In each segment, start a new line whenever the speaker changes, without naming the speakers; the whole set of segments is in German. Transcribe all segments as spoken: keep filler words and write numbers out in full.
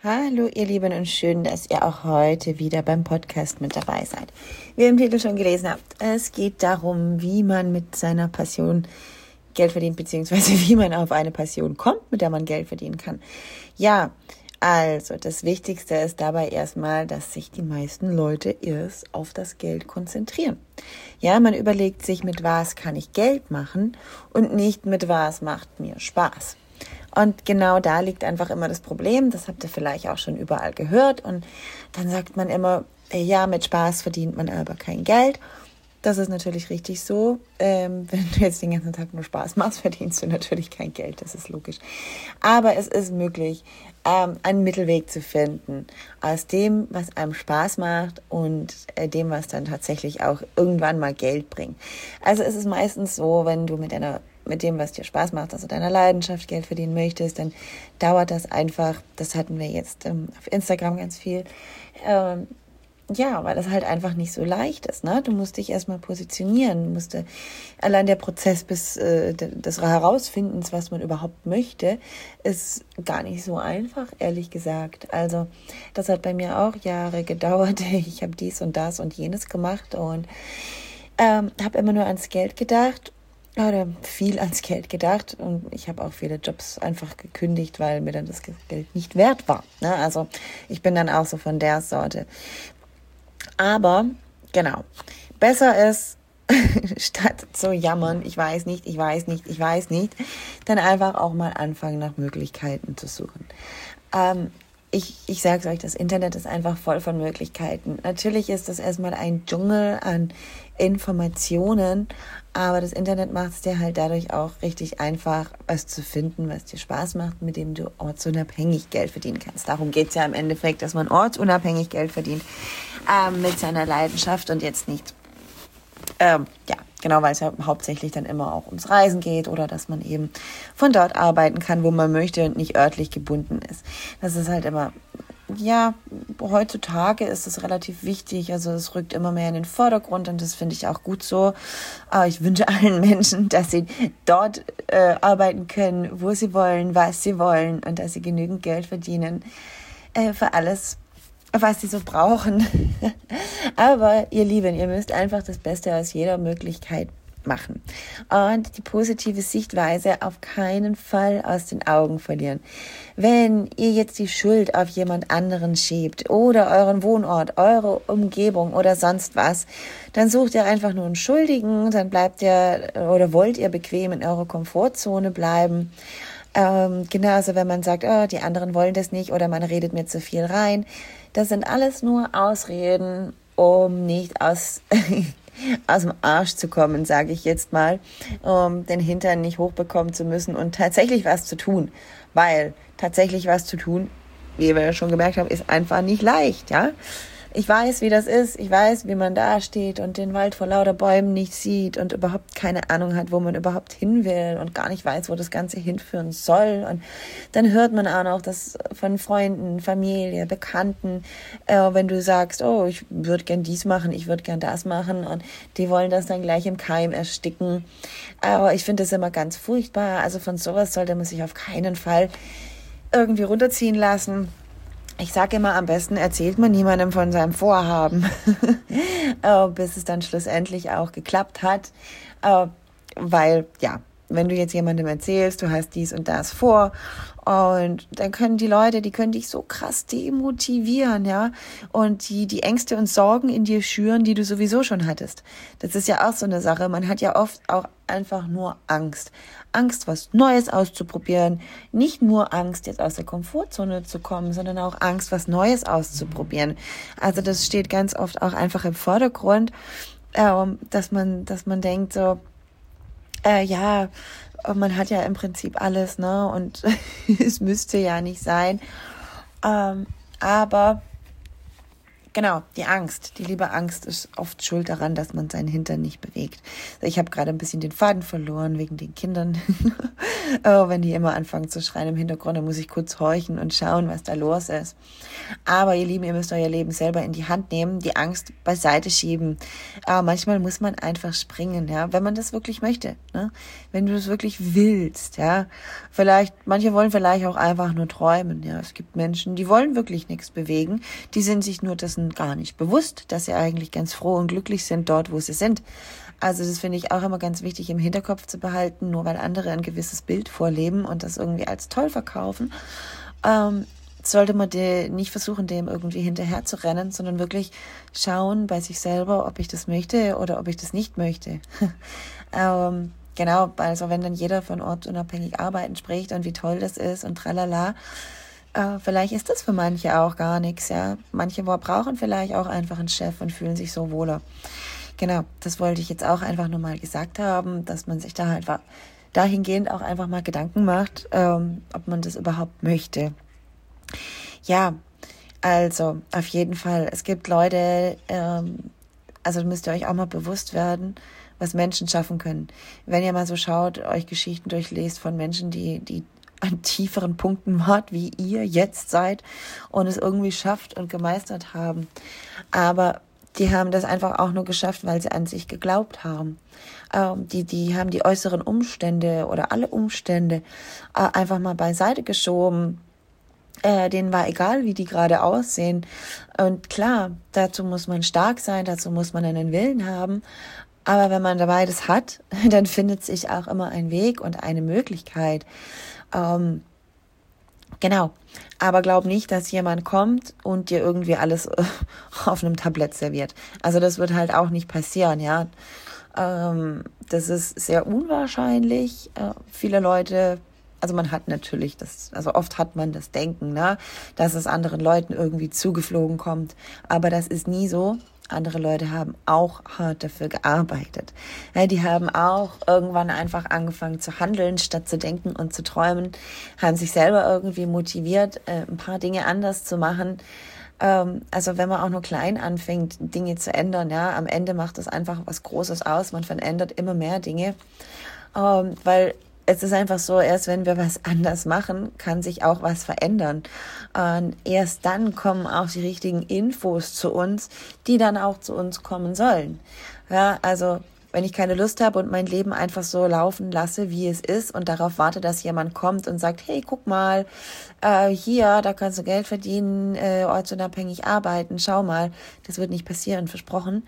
Hallo ihr Lieben und schön, dass ihr auch heute wieder beim Podcast mit dabei seid. Wie ihr im Titel schon gelesen habt, es geht darum, wie man mit seiner Passion Geld verdient, beziehungsweise wie man auf eine Passion kommt, mit der man Geld verdienen kann. Ja, also das Wichtigste ist dabei erstmal, dass sich die meisten Leute erst auf das Geld konzentrieren. Ja, man überlegt sich, mit was kann ich Geld machen und nicht mit was macht mir Spaß. Und genau da liegt einfach immer das Problem, das habt ihr vielleicht auch schon überall gehört. Und dann sagt man immer, ja, mit Spaß verdient man aber kein Geld. Das ist natürlich richtig so. Ähm, wenn du jetzt den ganzen Tag nur Spaß machst, verdienst du natürlich kein Geld, das ist logisch. Aber es ist möglich, ähm, einen Mittelweg zu finden aus dem, was einem Spaß macht und äh, dem, was dann tatsächlich auch irgendwann mal Geld bringt. Also es ist meistens so, wenn du mit einer mit dem, was dir Spaß macht, also deiner Leidenschaft Geld verdienen möchtest, dann dauert das einfach, das hatten wir jetzt ähm, auf Instagram ganz viel, ähm, ja, weil das halt einfach nicht so leicht ist, ne? Du musst dich erstmal positionieren, du musst, äh, allein der Prozess bis äh, des Herausfindens, was man überhaupt möchte, ist gar nicht so einfach, ehrlich gesagt. Also das hat bei mir auch Jahre gedauert. Ich habe dies und das und jenes gemacht und ähm, habe immer nur ans Geld gedacht. Oder viel ans Geld gedacht und ich habe auch viele Jobs einfach gekündigt, weil mir dann das Geld nicht wert war. Ne? Also ich bin dann auch so von der Sorte. Aber genau, besser ist, statt zu jammern, ich weiß nicht, ich weiß nicht, ich weiß nicht, dann einfach auch mal anfangen, nach Möglichkeiten zu suchen. Ähm, Ich, ich sage es euch, das Internet ist einfach voll von Möglichkeiten. Natürlich ist das erstmal ein Dschungel an Informationen, aber das Internet macht es dir halt dadurch auch richtig einfach, was zu finden, was dir Spaß macht, mit dem du ortsunabhängig Geld verdienen kannst. Darum geht es ja im Endeffekt, dass man ortsunabhängig Geld verdient ähm, mit seiner Leidenschaft und jetzt nicht, ähm, ja, genau, weil es ja hauptsächlich dann immer auch ums Reisen geht oder dass man eben von dort arbeiten kann, wo man möchte und nicht örtlich gebunden ist. Das ist halt immer, ja, heutzutage ist es relativ wichtig, also es rückt immer mehr in den Vordergrund und das finde ich auch gut so. Aber ich wünsche allen Menschen, dass sie dort äh, arbeiten können, wo sie wollen, was sie wollen und dass sie genügend Geld verdienen äh, für alles, was sie so brauchen. Aber ihr Lieben, ihr müsst einfach das Beste aus jeder Möglichkeit machen. Und die positive Sichtweise auf keinen Fall aus den Augen verlieren. Wenn ihr jetzt die Schuld auf jemand anderen schiebt oder euren Wohnort, eure Umgebung oder sonst was, dann sucht ihr einfach nur einen Schuldigen, dann bleibt ihr oder wollt ihr bequem in eurer Komfortzone bleiben. Ähm, genauso, wenn man sagt, oh, die anderen wollen das nicht oder man redet mir zu viel rein. Das sind alles nur Ausreden, um nicht aus, aus dem Arsch zu kommen, sage ich jetzt mal, um den Hintern nicht hochbekommen zu müssen und tatsächlich was zu tun. Weil tatsächlich was zu tun, wie wir ja schon gemerkt haben, ist einfach nicht leicht, ja. Ich weiß, wie das ist. Ich weiß, wie man da steht und den Wald vor lauter Bäumen nicht sieht und überhaupt keine Ahnung hat, wo man überhaupt hin will und gar nicht weiß, wo das Ganze hinführen soll. Und dann hört man auch noch das von Freunden, Familie, Bekannten, äh, wenn du sagst, oh, ich würde gern dies machen, ich würde gern das machen und die wollen das dann gleich im Keim ersticken. Aber ich finde das immer ganz furchtbar. Also von sowas sollte man sich auf keinen Fall irgendwie runterziehen lassen. Ich sage immer, am besten erzählt man niemandem von seinem Vorhaben, bis es dann schlussendlich auch geklappt hat. Weil, ja, wenn du jetzt jemandem erzählst, du hast dies und das vor und dann können die Leute, die können dich so krass demotivieren, ja, und die, die Ängste und Sorgen in dir schüren, die du sowieso schon hattest. Das ist ja auch so eine Sache. Man hat ja oft auch einfach nur Angst. Angst, was Neues auszuprobieren. Nicht nur Angst, jetzt aus der Komfortzone zu kommen, sondern auch Angst, was Neues auszuprobieren. Also das steht ganz oft auch einfach im Vordergrund, ähm, dass man, dass man denkt so, äh, ja, man hat ja im Prinzip alles, ne, und es müsste ja nicht sein. Ähm, aber Genau, die Angst. Die liebe Angst ist oft schuld daran, dass man seinen Hintern nicht bewegt. Ich habe gerade ein bisschen den Faden verloren wegen den Kindern. Oh, wenn die immer anfangen zu schreien im Hintergrund, dann muss ich kurz horchen und schauen, was da los ist. Aber ihr Lieben, ihr müsst euer Leben selber in die Hand nehmen, die Angst beiseite schieben. Aber manchmal muss man einfach springen, ja, wenn man das wirklich möchte, ne? Wenn du das wirklich willst, ja. Vielleicht, manche wollen vielleicht auch einfach nur träumen, ja. Es gibt Menschen, die wollen wirklich nichts bewegen, die sind sich nur dessen gar nicht bewusst, dass sie eigentlich ganz froh und glücklich sind dort, wo sie sind. Also das finde ich auch immer ganz wichtig im Hinterkopf zu behalten, nur weil andere ein gewisses Bild vorleben und das irgendwie als toll verkaufen, ähm, sollte man de, nicht versuchen, dem irgendwie hinterher zu rennen, sondern wirklich schauen bei sich selber, ob ich das möchte oder ob ich das nicht möchte. ähm, genau, also wenn dann jeder von ortsunabhängig arbeiten spricht und wie toll das ist und tralala, äh, vielleicht ist das für manche auch gar nichts, ja. Manche brauchen vielleicht auch einfach einen Chef und fühlen sich so wohler. Genau, das wollte ich jetzt auch einfach nur mal gesagt haben, dass man sich da einfach dahingehend auch einfach mal Gedanken macht, ähm, ob man das überhaupt möchte. Ja, also auf jeden Fall, es gibt Leute, ähm, also müsst ihr euch auch mal bewusst werden, was Menschen schaffen können. Wenn ihr mal so schaut, euch Geschichten durchlest von Menschen, die, die an tieferen Punkten wart, wie ihr jetzt seid und es irgendwie schafft und gemeistert haben. Aber die haben das einfach auch nur geschafft, weil sie an sich geglaubt haben. Ähm, die, die haben die äußeren Umstände oder alle Umstände äh, einfach mal beiseite geschoben. Äh, denen war egal, wie die gerade aussehen. Und klar, dazu muss man stark sein, dazu muss man einen Willen haben. Aber wenn man dabei das hat, dann findet sich auch immer ein Weg und eine Möglichkeit. Ähm, Genau, aber glaub nicht, dass jemand kommt und dir irgendwie alles auf einem Tablett serviert. Also das wird halt auch nicht passieren, ja. Ähm, das ist sehr unwahrscheinlich. Äh, viele Leute, also man hat natürlich das, also oft hat man das Denken, ne, dass es anderen Leuten irgendwie zugeflogen kommt. Aber das ist nie so. Andere Leute haben auch hart dafür gearbeitet. Ja, die haben auch irgendwann einfach angefangen zu handeln, statt zu denken und zu träumen, haben sich selber irgendwie motiviert, äh, ein paar Dinge anders zu machen. Ähm, also wenn man auch nur klein anfängt, Dinge zu ändern, ja, am Ende macht das einfach was Großes aus. Man verändert immer mehr Dinge, ähm, weil es ist einfach so, erst wenn wir was anders machen, kann sich auch was verändern. Und erst dann kommen auch die richtigen Infos zu uns, die dann auch zu uns kommen sollen. Ja, also wenn ich keine Lust habe und mein Leben einfach so laufen lasse, wie es ist und darauf warte, dass jemand kommt und sagt, hey, guck mal, äh, hier, da kannst du Geld verdienen, äh, ortsunabhängig arbeiten, schau mal, das wird nicht passieren, versprochen.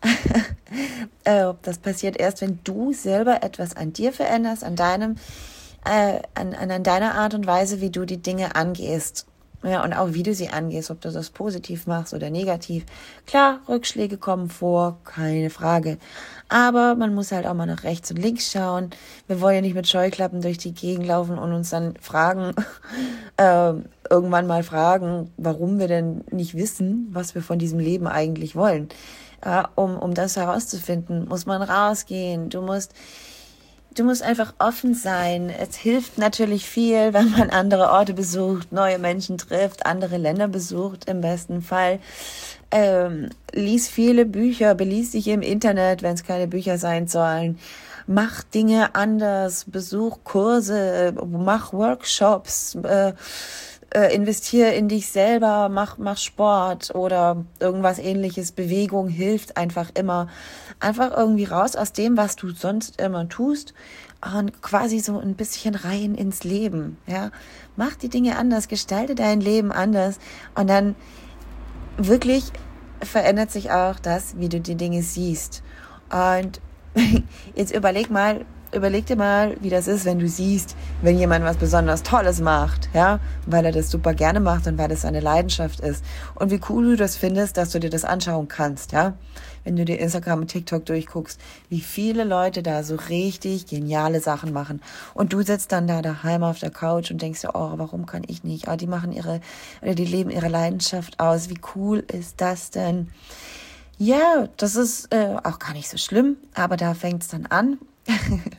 äh, das passiert erst, wenn du selber etwas an dir veränderst, an deinem, äh, an, an deiner Art und Weise, wie du die Dinge angehst. Ja, und auch wie du sie angehst, ob du das positiv machst oder negativ. Klar, Rückschläge kommen vor, keine Frage. Aber man muss halt auch mal nach rechts und links schauen. Wir wollen ja nicht mit Scheuklappen durch die Gegend laufen und uns dann fragen, äh, irgendwann mal fragen, warum wir denn nicht wissen, was wir von diesem Leben eigentlich wollen. Ja, um, um das herauszufinden, muss man rausgehen. Du musst Du musst einfach offen sein. Es hilft natürlich viel, wenn man andere Orte besucht, neue Menschen trifft, andere Länder besucht im besten Fall. Ähm, lies viele Bücher, beließ dich im Internet, wenn es keine Bücher sein sollen. Mach Dinge anders, besuch Kurse, mach Workshops, äh, äh, investiere in dich selber, mach, mach Sport oder irgendwas ähnliches. Bewegung hilft einfach immer. Einfach irgendwie raus aus dem, was du sonst immer tust und quasi so ein bisschen rein ins Leben. Ja, mach die Dinge anders, gestalte dein Leben anders und dann wirklich verändert sich auch das, wie du die Dinge siehst. Und jetzt überleg mal, überleg dir mal, wie das ist, wenn du siehst, wenn jemand was besonders Tolles macht, ja, weil er das super gerne macht und weil das seine Leidenschaft ist. Und wie cool du das findest, dass du dir das anschauen kannst, ja. Wenn du dir Instagram und TikTok durchguckst, wie viele Leute da so richtig geniale Sachen machen. Und du sitzt dann da daheim auf der Couch und denkst dir, oh, warum kann ich nicht? Ah, die machen ihre, oder die leben ihre Leidenschaft aus. Wie cool ist das denn? Ja, das ist äh, auch gar nicht so schlimm, aber da fängt's dann an.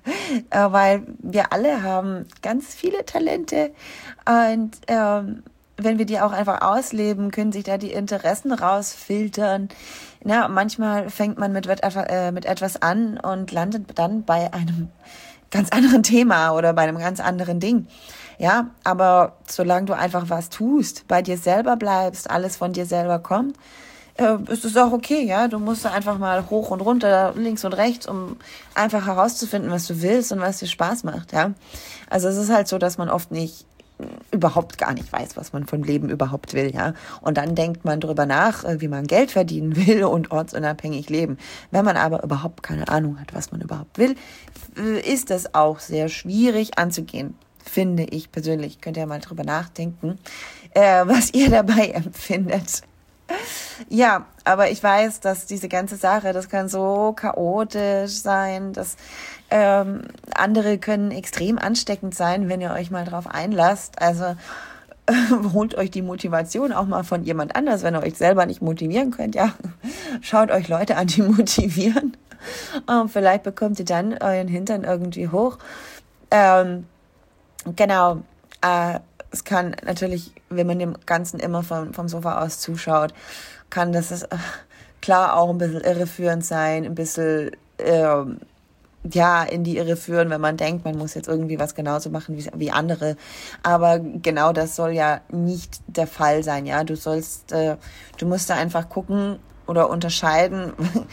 äh, weil wir alle haben ganz viele Talente und ähm, wenn wir die auch einfach ausleben, können sich da die Interessen rausfiltern. Na, manchmal fängt man mit, äh, mit etwas an und landet dann bei einem ganz anderen Thema oder bei einem ganz anderen Ding. Ja, aber solange du einfach was tust, bei dir selber bleibst, alles von dir selber kommt, äh, ist es auch okay, ja. Du musst einfach mal hoch und runter, links und rechts, um einfach herauszufinden, was du willst und was dir Spaß macht, ja. Also es ist halt so, dass man oft nicht, überhaupt gar nicht weiß, was man vom Leben überhaupt will, ja. Und dann denkt man drüber nach, wie man Geld verdienen will und ortsunabhängig leben. Wenn man aber überhaupt keine Ahnung hat, was man überhaupt will, ist das auch sehr schwierig anzugehen. Finde ich persönlich. Könnt ihr mal drüber nachdenken, äh, was ihr dabei empfindet. Ja, aber ich weiß, dass diese ganze Sache, das kann so chaotisch sein, dass ähm, andere können extrem ansteckend sein, wenn ihr euch mal drauf einlasst. Also äh, holt euch die Motivation auch mal von jemand anders, wenn ihr euch selber nicht motivieren könnt. Ja, schaut euch Leute an, die motivieren. Und vielleicht bekommt ihr dann euren Hintern irgendwie hoch. Ähm, Genau, äh, es kann natürlich, wenn man dem Ganzen immer vom, vom Sofa aus zuschaut, kann das äh, klar auch ein bisschen irreführend sein, ein bisschen äh, ja in die Irre führen, wenn man denkt, man muss jetzt irgendwie was genauso machen wie, wie andere. Aber genau das soll ja nicht der Fall sein, ja. Du sollst, äh, du musst da einfach gucken oder unterscheiden,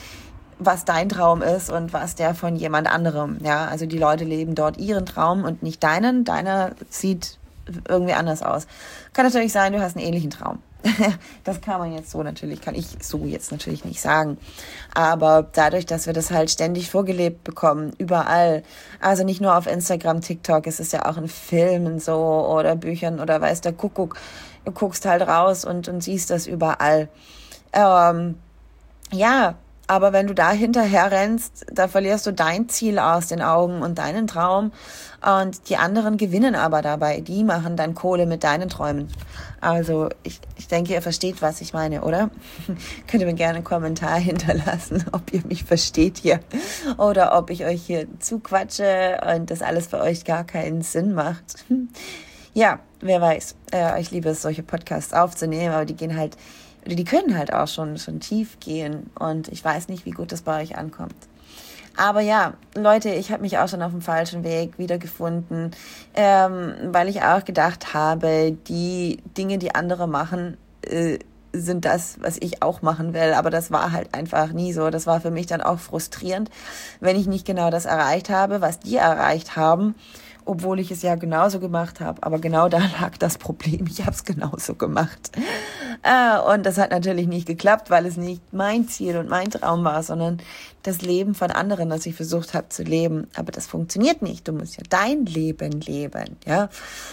was dein Traum ist und was der von jemand anderem, ja, also die Leute leben dort ihren Traum und nicht deinen, deiner sieht irgendwie anders aus. Kann natürlich sein, du hast einen ähnlichen Traum. Das kann man jetzt so natürlich, kann ich so jetzt natürlich nicht sagen, aber dadurch, dass wir das halt ständig vorgelebt bekommen, überall, also nicht nur auf Instagram, TikTok, es ist ja auch in Filmen so oder Büchern oder weiß der Kuckuck, du guckst halt raus und, und siehst das überall. Ähm, ja, aber wenn du da hinterher rennst, da verlierst du dein Ziel aus den Augen und deinen Traum und die anderen gewinnen aber dabei. Die machen dann Kohle mit deinen Träumen. Also ich, ich denke, ihr versteht, was ich meine, oder? Könnt ihr mir gerne einen Kommentar hinterlassen, ob ihr mich versteht hier oder ob ich euch hier zuquatsche und das alles für euch gar keinen Sinn macht. Ja, wer weiß. Äh, ich liebe es, solche Podcasts aufzunehmen, aber die gehen halt die können halt auch schon, schon tief gehen und ich weiß nicht, wie gut das bei euch ankommt. Aber ja, Leute, ich habe mich auch schon auf dem falschen Weg wiedergefunden, ähm, weil ich auch gedacht habe, die Dinge, die andere machen, äh, sind das, was ich auch machen will. Aber das war halt einfach nie so. Das war für mich dann auch frustrierend, wenn ich nicht genau das erreicht habe, was die erreicht haben, obwohl ich es ja genauso gemacht habe. Aber genau da lag das Problem. Ich habe es genauso gemacht. Äh, und das hat natürlich nicht geklappt, weil es nicht mein Ziel und mein Traum war, sondern das Leben von anderen, das ich versucht habe zu leben. Aber das funktioniert nicht. Du musst ja dein Leben leben. Ja,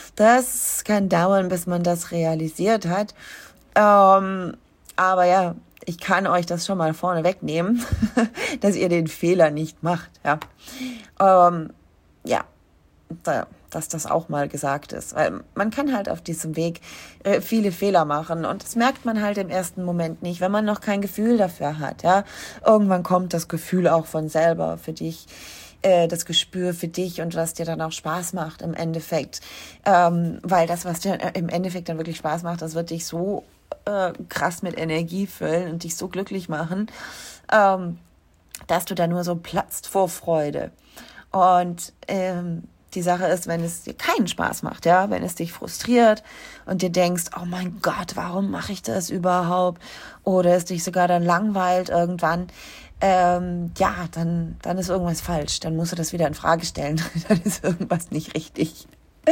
das kann dauern, bis man das realisiert hat. Ähm, aber ja, ich kann euch das schon mal vorne wegnehmen, dass ihr den Fehler nicht macht. Ja, ähm, ja. Da, dass das auch mal gesagt ist. Weil man kann halt auf diesem Weg äh, viele Fehler machen und das merkt man halt im ersten Moment nicht, wenn man noch kein Gefühl dafür hat. Ja, irgendwann kommt das Gefühl auch von selber für dich, äh, das Gespür für dich und was dir dann auch Spaß macht im Endeffekt. Ähm, weil das, was dir im Endeffekt dann wirklich Spaß macht, das wird dich so äh, krass mit Energie füllen und dich so glücklich machen, ähm, dass du da nur so platzt vor Freude. Und ähm, die Sache ist, wenn es dir keinen Spaß macht, ja, wenn es dich frustriert und dir denkst, oh mein Gott, warum mache ich das überhaupt? Oder es dich sogar dann langweilt irgendwann, ähm, ja, dann, dann ist irgendwas falsch. Dann musst du das wieder in Frage stellen. Dann ist irgendwas nicht richtig.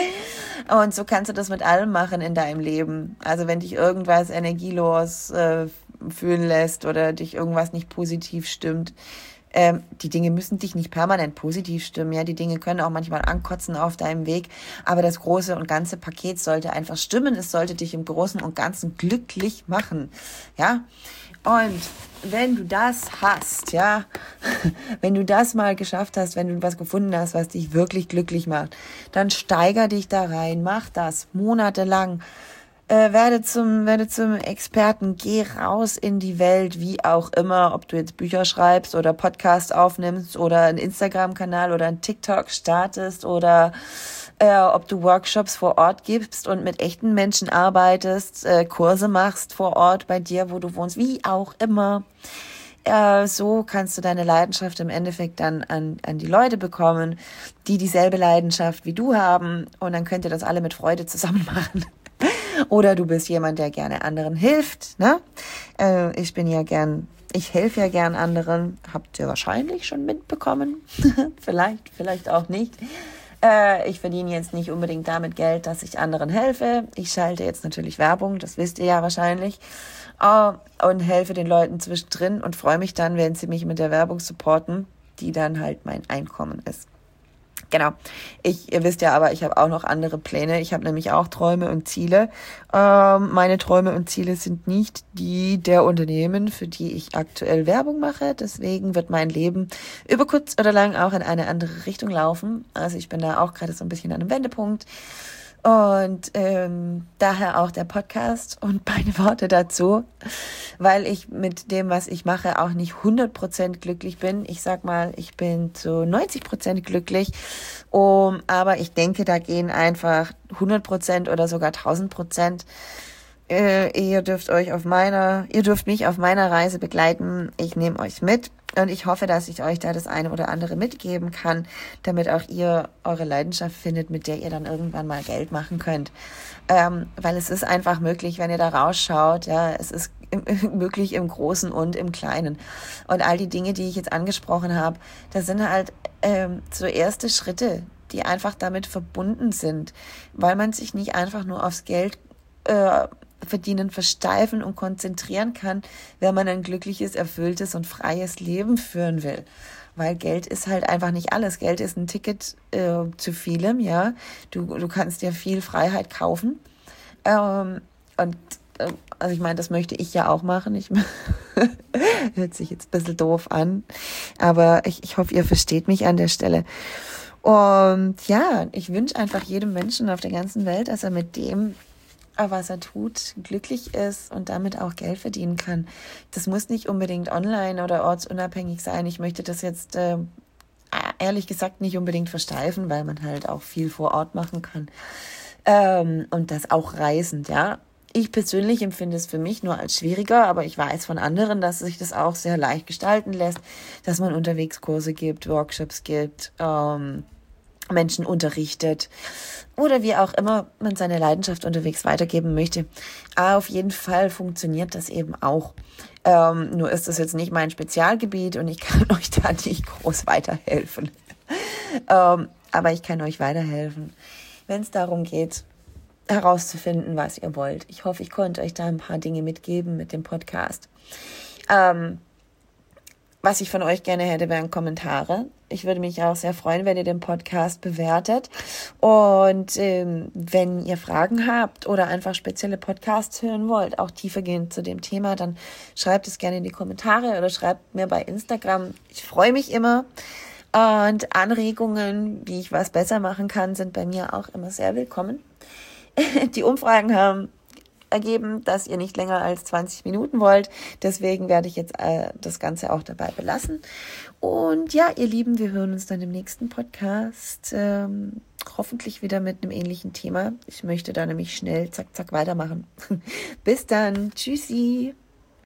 Und so kannst du das mit allem machen in deinem Leben. Also wenn dich irgendwas energielos äh, fühlen lässt oder dich irgendwas nicht positiv stimmt, Ähm, die Dinge müssen dich nicht permanent positiv stimmen, ja, die Dinge können auch manchmal ankotzen auf deinem Weg, aber das große und ganze Paket sollte einfach stimmen, es sollte dich im Großen und Ganzen glücklich machen, ja, und wenn du das hast, ja, wenn du das mal geschafft hast, wenn du was gefunden hast, was dich wirklich glücklich macht, dann steiger dich da rein, mach das monatelang, Äh, werde zum, werde zum Experten, geh raus in die Welt, wie auch immer, ob du jetzt Bücher schreibst oder Podcast aufnimmst oder einen Instagram-Kanal oder einen TikTok startest oder äh, ob du Workshops vor Ort gibst und mit echten Menschen arbeitest, äh, Kurse machst vor Ort bei dir, wo du wohnst, wie auch immer. Äh, so kannst du deine Leidenschaft im Endeffekt dann an, an die Leute bekommen, die dieselbe Leidenschaft wie du haben, und dann könnt ihr das alle mit Freude zusammen machen. Oder du bist jemand, der gerne anderen hilft, ne? Äh, ich bin ja gern, ich helfe ja gern anderen, habt ihr wahrscheinlich schon mitbekommen, vielleicht, vielleicht auch nicht. Äh, ich verdiene jetzt nicht unbedingt damit Geld, dass ich anderen helfe. Ich schalte jetzt natürlich Werbung, das wisst ihr ja wahrscheinlich. Uh, und helfe den Leuten zwischendrin und freue mich dann, wenn sie mich mit der Werbung supporten, die dann halt mein Einkommen ist. Genau. Ich, ihr wisst ja aber, ich habe auch noch andere Pläne. Ich habe nämlich auch Träume und Ziele. Ähm, meine Träume und Ziele sind nicht die der Unternehmen, für die ich aktuell Werbung mache. Deswegen wird mein Leben über kurz oder lang auch in eine andere Richtung laufen. Also ich bin da auch gerade so ein bisschen an einem Wendepunkt. Und ähm, daher auch der Podcast und meine Worte dazu, weil ich mit dem, was ich mache, auch nicht hundert Prozent glücklich bin. Ich sag mal, ich bin zu neunzig Prozent glücklich, um, aber ich denke, da gehen einfach hundert Prozent oder sogar tausend Prozent. Äh, ihr dürft euch auf meiner, ihr dürft mich auf meiner Reise begleiten. Ich nehme euch mit. Und ich hoffe, dass ich euch da das eine oder andere mitgeben kann, damit auch ihr eure Leidenschaft findet, mit der ihr dann irgendwann mal Geld machen könnt. Ähm, weil es ist einfach möglich, wenn ihr da rausschaut, ja, es ist möglich im Großen und im Kleinen. Und all die Dinge, die ich jetzt angesprochen habe, das sind halt ähm, so erste Schritte, die einfach damit verbunden sind, weil man sich nicht einfach nur aufs Geld äh, verdienen, versteifen und konzentrieren kann, wenn man ein glückliches, erfülltes und freies Leben führen will. Weil Geld ist halt einfach nicht alles. Geld ist ein Ticket äh, zu vielem, ja. Du, du kannst dir viel Freiheit kaufen. Ähm, und äh, also ich meine, das möchte ich ja auch machen. Ich hört sich jetzt ein bisschen doof an, aber ich, ich hoffe, ihr versteht mich an der Stelle. Und ja, ich wünsche einfach jedem Menschen auf der ganzen Welt, dass er mit dem, was er tut, glücklich ist und damit auch Geld verdienen kann. Das muss nicht unbedingt online oder ortsunabhängig sein. Ich möchte das jetzt äh, ehrlich gesagt nicht unbedingt versteifen, weil man halt auch viel vor Ort machen kann. Ähm, und das auch reisend, ja. Ich persönlich empfinde es für mich nur als schwieriger, aber ich weiß von anderen, dass sich das auch sehr leicht gestalten lässt, dass man unterwegs Kurse gibt, Workshops gibt, ähm, Menschen unterrichtet oder wie auch immer man seine Leidenschaft unterwegs weitergeben möchte. Aber auf jeden Fall funktioniert das eben auch. Ähm, nur ist das jetzt nicht mein Spezialgebiet und ich kann euch da nicht groß weiterhelfen. ähm, aber ich kann euch weiterhelfen, wenn es darum geht, herauszufinden, was ihr wollt. Ich hoffe, ich konnte euch da ein paar Dinge mitgeben mit dem Podcast. Ähm, Was ich von euch gerne hätte, wären Kommentare. Ich würde mich auch sehr freuen, wenn ihr den Podcast bewertet. Und ähm, wenn ihr Fragen habt oder einfach spezielle Podcasts hören wollt, auch tiefergehend zu dem Thema, dann schreibt es gerne in die Kommentare oder schreibt mir bei Instagram. Ich freue mich immer. Und Anregungen, wie ich was besser machen kann, sind bei mir auch immer sehr willkommen. Die Umfragen haben ergeben, dass ihr nicht länger als zwanzig Minuten wollt. Deswegen werde ich jetzt äh, das Ganze auch dabei belassen. Und ja, ihr Lieben, wir hören uns dann im nächsten Podcast. Ähm, hoffentlich wieder mit einem ähnlichen Thema. Ich möchte da nämlich schnell zack, zack weitermachen. Bis dann. Tschüssi.